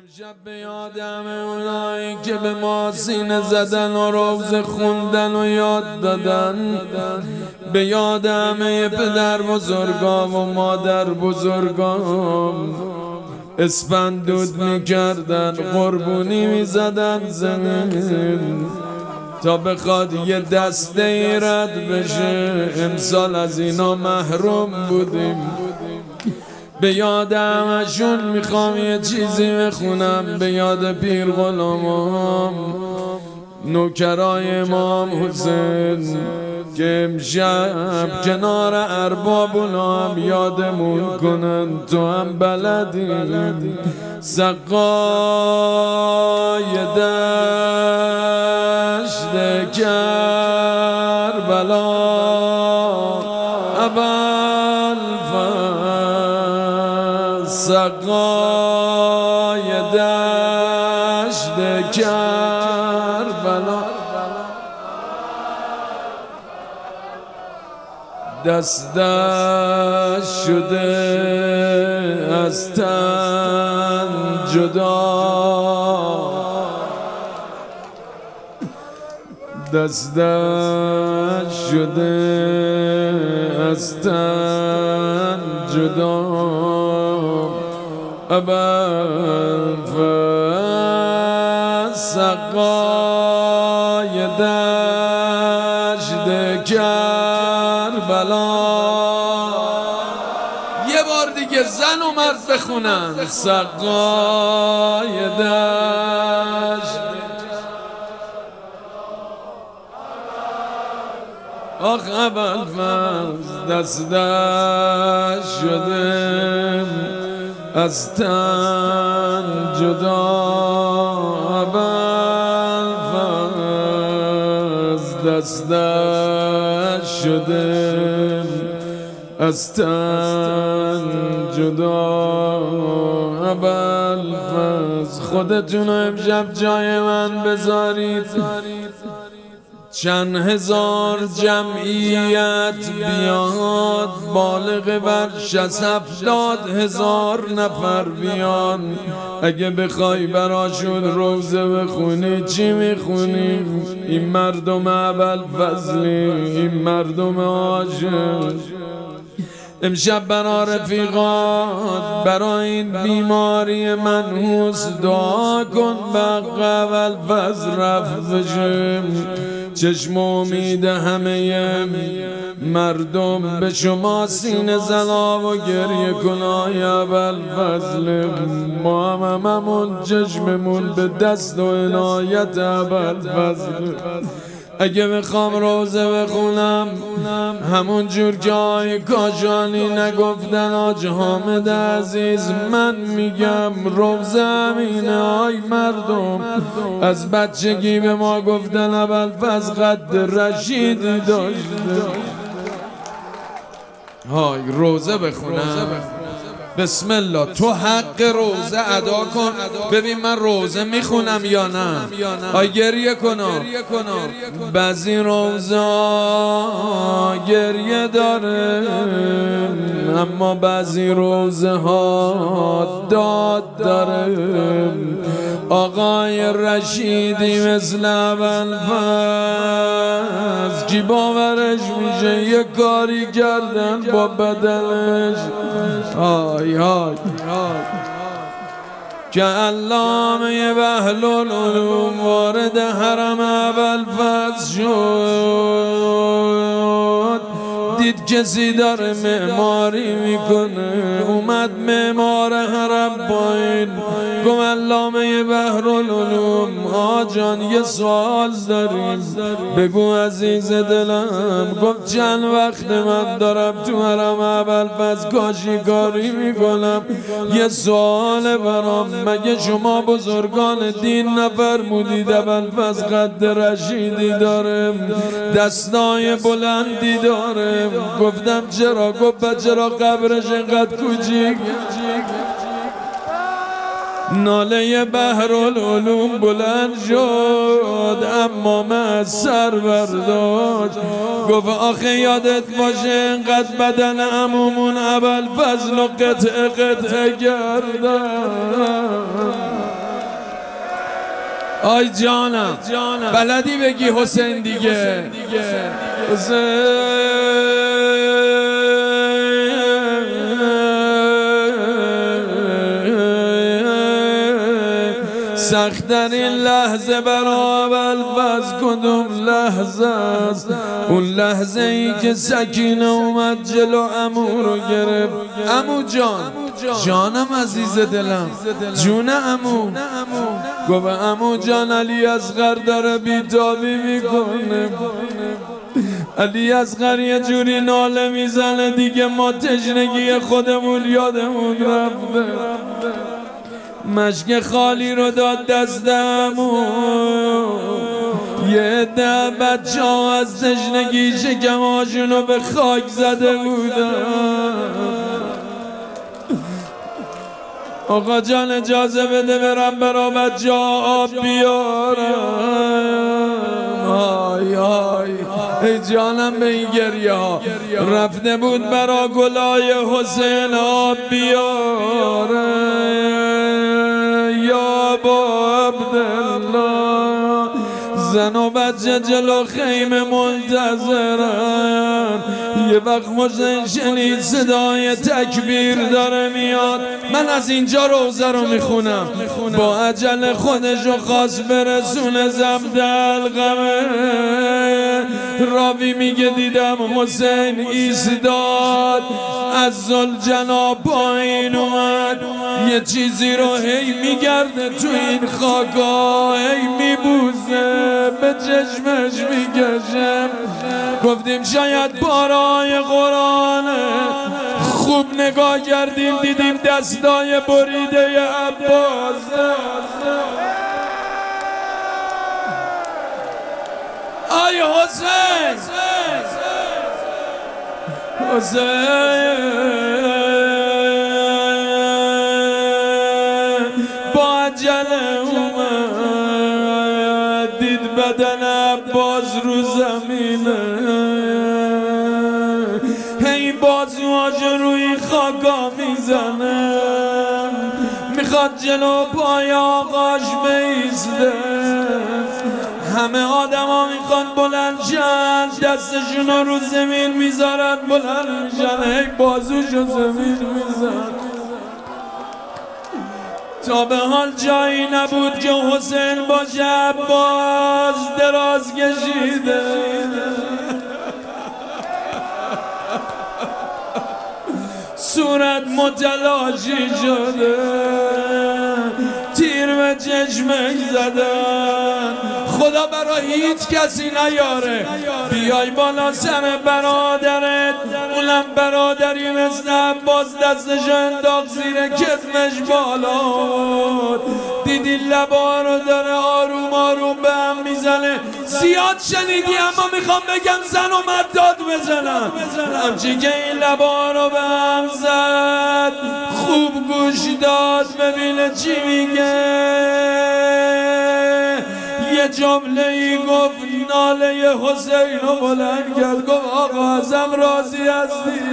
امشب به یادم اونایی که به ما سینه زدن و روزه خوندن و یاد دادن، به یادم پدر بزرگام و مادر بزرگام اسپندود میکردن، قربونی میزدن زمین تا بخواد یه دسته ای رد بشه. امسال از اینا محروم بودیم. به یاد همشون میخوام یه چیزی بخونم، به یاد پیر غلامام نوکرای امام حسین که امشب کنار اربابونا هم یادمون کنن. تو هم بلدی سقای دشت کربلا سقای دشت کربلا، دست شده از تن جدا، دست شده از تن جدا. ابوالفضل سقای دشت کربلا. یه بار دیگه زن و مرد بخونن سقای دشت. آخ ابوالفضل دست شده از تن جدا. ابوالفضل دست شده از تن جدا. ابوالفضل خودتونو امشب جای من بذارید، چند هزار جمعیت بیاد، بالغ بر 60-70,000 نفر بیان. اگه بخوای براشون روزه بخونی چی میخونی؟ این مردم ابوالفضلی، این مردم عاشق. امشب برا رفیقات، برا این بیماری منحوس دعا کن به ابوالفضل رفت بشه. چشم امید همه مردم به شما سینه زنا و گریه کنای ابوالفضل. ما هممون چشممون به دست و عنایت ابوالفضل. اگه بخوام روزه بخونم همون جور که آی کاشانی نگفتن آج حامد عزیز، من میگم روزه همینه. آی مردم از بچگی به ما گفتن ابوالفضل قد رشیدی داشته. های روزه بخونم، بسم الله. تو حق روزه ادا کن. ببین من روزه میخونم یا نه؟ آی گریه کنم. بعضی روزه گریه داره، اما بعضی روزه ها داد داره. آقای رشیدی مثل ابوالفضل کی باورش میشه یه کاری کردن با بدنش؟ که علامه بهلولعلوم وارد حرم ابوالفضل شد، دید کسی داره معماری میکنه، اومد معمار حرم پایین، گفت علامه بهلولعلوم آجان یه سوال داریم بگو عزیز دلم. گفت چند وقت من دارم تو حرم ابوالفضل کاشیکاری میکنم، یه سوال برام، مگه شما بزرگان دین نفرمودید ابوالفضل قد رشیدی داره، دستای بلندی داره؟ گفتم چرا؟ گفت چرا قبرش اینقدر کوچیک؟ ناله بحرالعلوم بلند شد اما من سر برداشت. گفت آخه یادت باشه اینقدر بدن عمومون ابوالفضل و قطعه قطعه کردن. آی جانم بلدی بگی حسین دیگه حسین سخت‌ترین لحظه برابر از کدوم لحظه است؟ اون لحظه ای که سکینه اومد جلو عمو رو گرفت. عمو جان جانم عزیز دلم جون عمو گفت عمو جان علی اصغر داره بیتابی میکنه. علی اصغر یه جوری ناله میزنه دیگه ما تشنگی خودمون یادمون رفته. مشک خالی رو داد دستمو یه عده بچه ها از تشنگی شکماشونو به خاک زده بودن. آقا جان اجازه بده برم برا بچه ها آب بیارم. آی آی ای جانم به این گریه ها. رفته بود برا گلای حسین آب بیارم. یا با عبدالله زن و بچه جلو خیمه منتظرن. یه وقت حسین شنید صدای تکبیر داره میاد. من از اینجا روزه رو میخونم. با عجل خودشو خواست برسونه زمد القمه. راوی میگه دیدم حسین ایستاد از ذوالجناب پایین اومد. یه چیزی رو هی میگرده تو این خاکا هی میبوزه به چشمش میکشم. گفتیم شاید بارای قرآنه. خوب نگاه کردیم دیدیم دستای بریده عباس. آی حسین با عجله اومد دید بدن عباس رو زمینه. هی بازوهاشو روی خاکا میزنه میخواد جلو پای آقاش بیسته. همه آدم ها میخوان بلند شن دستشون رو زمین میذارن بلند میشن هی بازوشو زمین میزن. تا به حال جایی نبود که حسین باشه عباس دراز کشیده. صورت متلاشی شده تیر به چشمش زدن. خدا برا هیچ کسی نیاره. بیای بالا سر برادرت اونم برادری مثل عباس دستشو انداخت زیر کتفش بالا. دیدی لبا رو داره آروم آروم به هم میزنه. زیاد شنیدی اما میخوام بگم زن و مرد داد بزنن. همچی که این لبا رو به هم زد خوب گوش داد ببینه چی میگه. یه جمله ای گفت ناله حسین رو بلند کرد گفت آقا ازم راضی هستی؟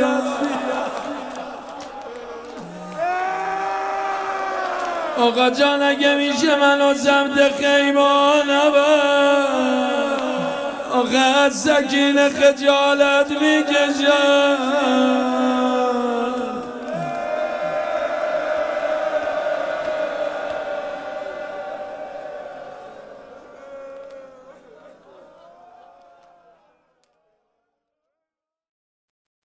آقا جان اگه میشه منو سمت خیمه نبر. آقا از سکینه خجالت میکشم.